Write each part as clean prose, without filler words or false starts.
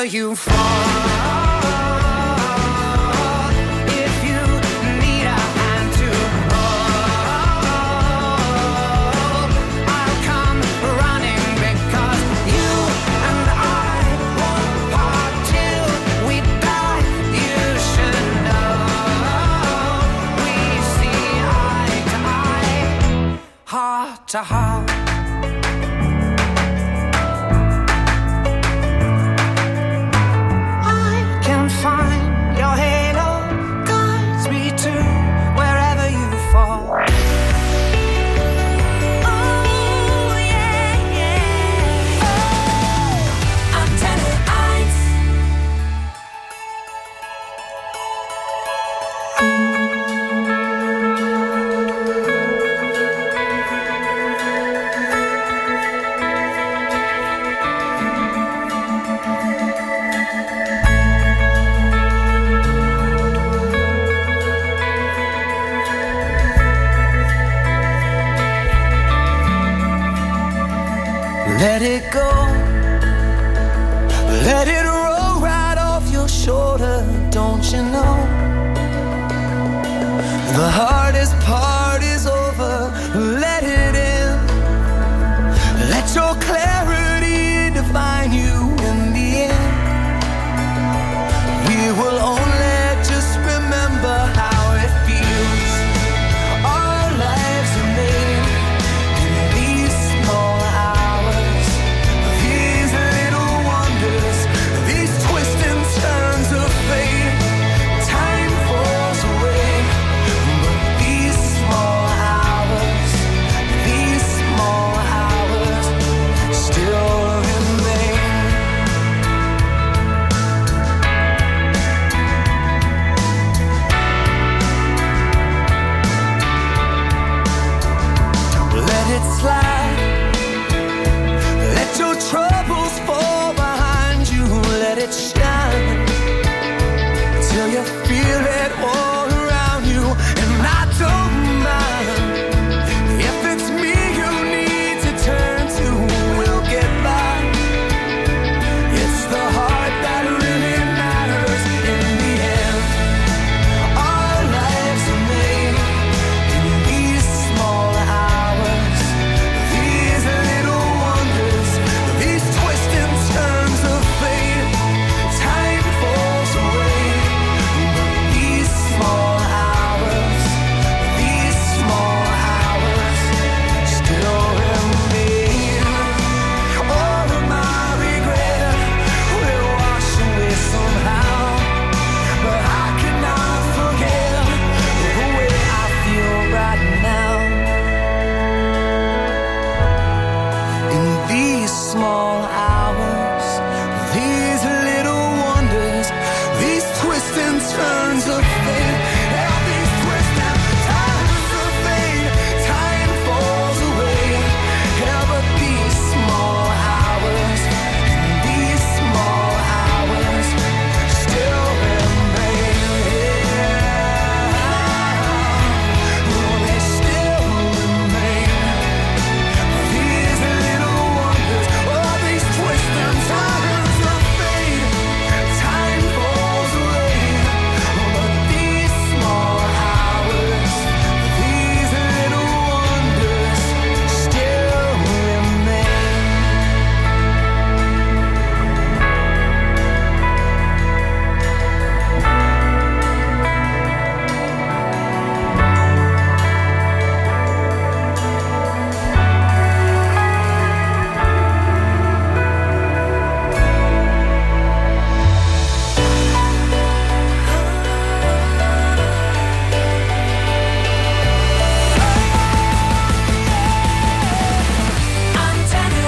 wherever you fall. If you need a hand to hold, I'll come running because you and I won't part till we die. You should know we see eye to eye, heart to heart. Find your halo, guides me to wherever you fall. Oh yeah, yeah. Oh, Antenne 1. Let it go, let it roll right off your shoulder. Don't you know the hardest part is over? Let it in, let your clarity define you in the end. We will only just remember how it feels. Our lives are made in these small hours, these little wonders, these twists and turns of fate. Time falls away, but these small hours still remain. Let it slide, let your troubles fall behind you, let it shine till you feel it all around you. And I don't mind if it's me you need to turn to, we'll get by. It's the heart that really matters in the end. Our lives are made in these small hours, these little wonders, these twists and turns of fate. Time falls away, but these small hours still remain. All of my regret will wash away somehow, but I cannot forget the way I feel right now. In these small hours, these little wonders, these twists and turns of fate. Yeah, these twists and turns of fate. Time falls away. Yeah, but these small hours still remain. Oh, they still remain. These little wonders, oh, these twists and turns of fate. Time falls away, but these small hours, these little wonders still remain. Antenne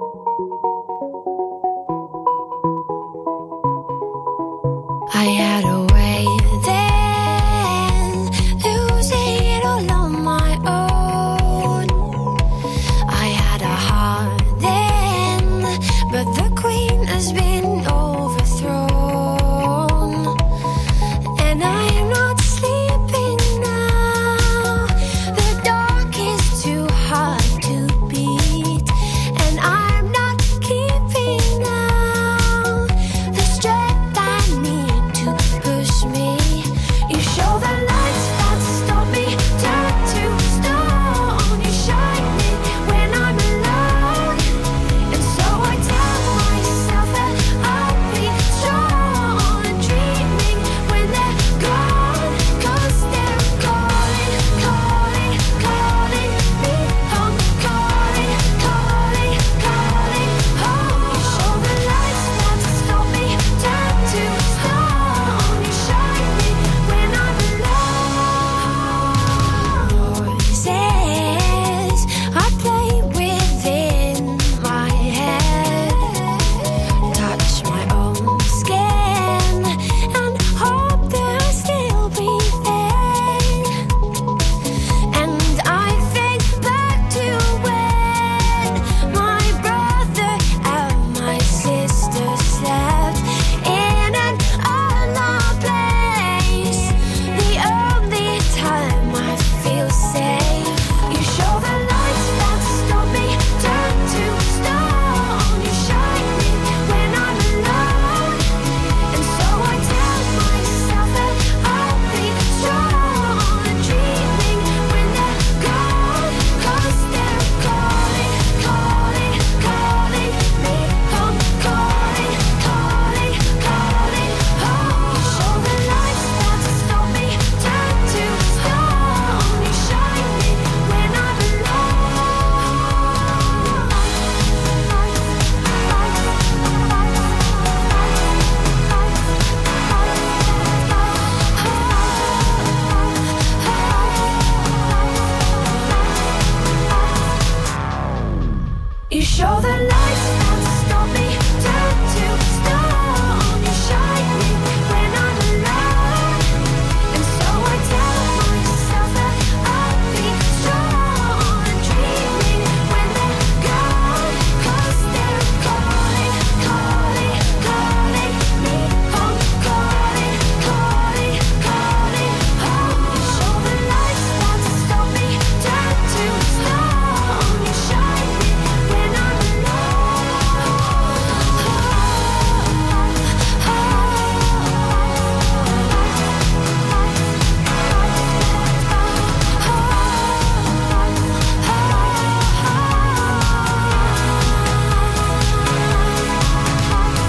1. I had a